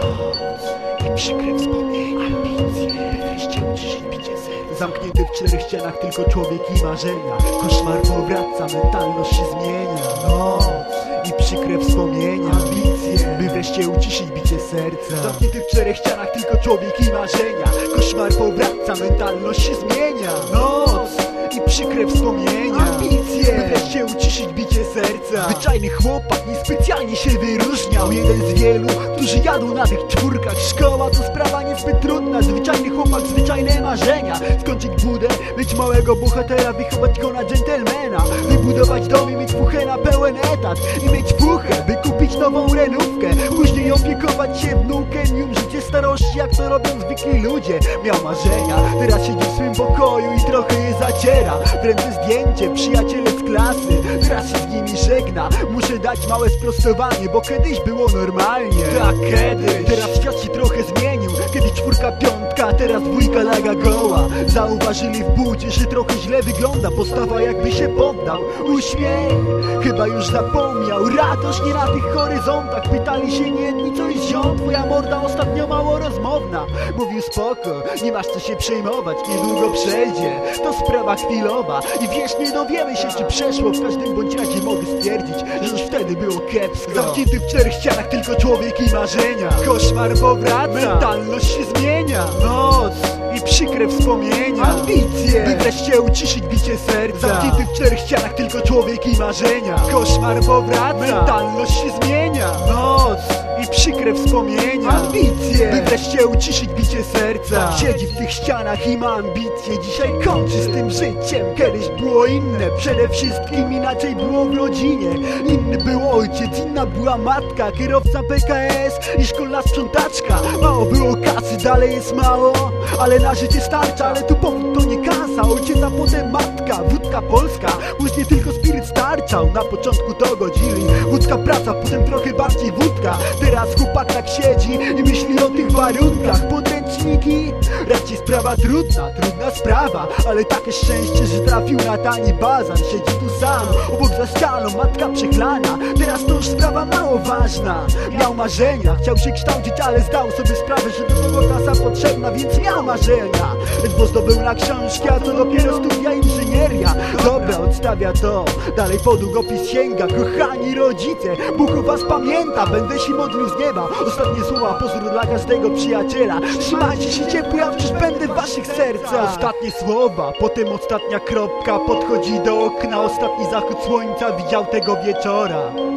I przykre wspomnienia, ambicje, by wreszcie uciszyć bicie serca. Zamknięty w 4 ścianach tylko człowiek i marzenia. Koszmar powraca, mentalność się zmienia. Noc i przykre wspomnienia, ambicje, by wreszcie uciszyć bicie serca. Zamknięty w 4 ścianach tylko człowiek i marzenia. Koszmar powraca, mentalność się zmienia. Noc i przykre wspomnienia, ambicje, by wreszcie uciszyć bicie serca. Zwyczajny chłopak niespecjalnie się wyróżniał. Jeden z wielu, którzy jadą na tych czwórkach. Szkoła to sprawa niezbyt trudna. Zwyczajny chłopak, zwyczajne marzenia. Skończyć budę, mieć małego bohatera, wychować go na dżentelmena, wybudować dom i mieć fuchę na pełen etat. I mieć fuchę, by kupić nową renówkę, później opiekować się wnukiem i umrzeć w starości, jak to robią zwykli ludzie. Miał marzenia, teraz siedzi w swym pokoju i trochę je zaciera. W ręce zdjęcie, przyjaciele z klasy, teraz się z nimi żegna. Muszę dać małe sprostowanie, bo kiedyś było normalnie. Tak, kiedyś. Teraz świat się trochę zmienił. Kiedyś 4, 5, teraz 2 laga goła. Zauważyli w budzie, że trochę źle wygląda postawa, jakby się poddał. Uśmiech, chyba już zapomniał. Radość nie na tych horyzontach. Pytali się jedni, co jest ziom, twoja morda ostatnio mało rozmowna. Mówił spoko, nie masz co się przejmować, niedługo przejdzie, to sprawa chwilowa. I wiesz, nie dowiemy się, czy przeszło. W każdym bądź razie mogę stwierdzić, że już wtedy było kiepsko. Zamknięty w 4 ścianach tylko człowiek i marzenia. Koszmar powraca, mentalność się zmienia. Noc i przykre wspomnienia, ambicje, by wreszcie uciszyć bicie serca. Zamknięty w 4 ścianach tylko człowiek i marzenia. Koszmar powraca, mentalność się zmienia. Noc i przykre wspomnienia, ambicje, by wreszcie uciszyć bicie serca. Siedzi w tych ścianach i ma ambicje. Dzisiaj kończy z tym życiem. Kiedyś było inne, przede wszystkim inaczej było w rodzinie. Inny był ojciec, inna była matka, kierowca PKS i szkolna sprzątaczka. Mało było kasy, dalej jest mało, ale na życie starcza. Ale tu powód to nie kasa, ojciec, a potem matka. Wódka polska, później tylko spiryt starczał. Na początku to godzili wódka praca, potem trochę bardziej wódka. Teraz chłopak tak siedzi i myśli o tych warunkach. Podręczniki, raczej sprawa trudna sprawa, ale takie szczęście, że trafił na tani bazar. Siedzi tu sam, obok za ścianą, matka przechlana. Teraz to już sprawa mało ważna. Miał marzenia, chciał się kształcić, ale zdał sobie sprawę, że do tego kasa potrzebna, więc miał marzenia. Ledwo zdobył na książki, a to dopiero studia inżynieria. Dobra, odstawia to, dalej po długopis sięga. Kochani rodzice, Bóg o was pamięta, będę się modlił z nieba. Ostatnie słowa, pozdro dla każdego przyjaciela. Trzymajcie się ciepło, ja wciąż będę w waszych sercach. Ostatnie słowa, potem ostatnia kropka. Podchodzi do okna, ostatni zachód słońca widział tego wieczora.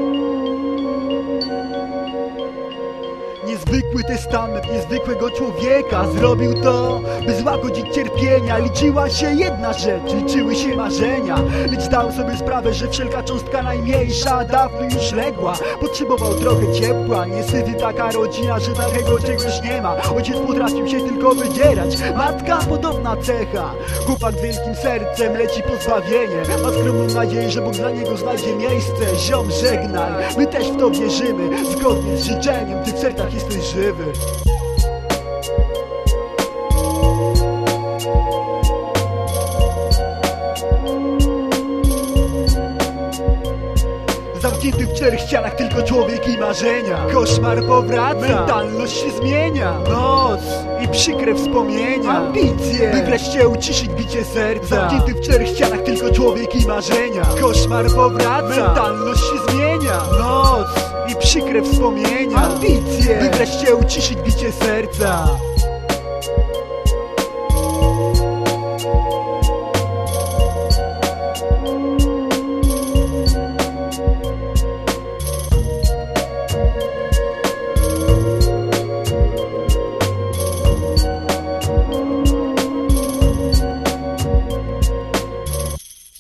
Niezwykły testament niezwykłego człowieka. Zrobił to, by złagodzić cierpienia. Liczyła się jedna rzecz, liczyły się marzenia. Lecz zdał sobie sprawę, że wszelka cząstka najmniejsza dawno już legła. Potrzebował trochę ciepła, niestety taka rodzina, że takiego czegoś nie ma. Ojciec potrafił się tylko wydzierać, matka podobna cecha. Chłopak z wielkim sercem leci po zbawienie. Ma skromną nadzieję, że Bóg dla niego znajdzie miejsce. Ziom, żegnaj, my też w to wierzymy. Zgodnie z życzeniem, ty w sercach jesteś żywy. Zamknięty w 4 ścianach tylko człowiek i marzenia. Koszmar powraca, mentalność się zmienia. Noc i przykre wspomnienia, ambicje, by wreszcie uciszyć bicie serca. Zamknięty w 4 ścianach tylko człowiek i marzenia. Koszmar powraca, mentalność się zmienia. Noc i przykre wspomnienia, ambicje, by wreszcie uciszyć bicie serca.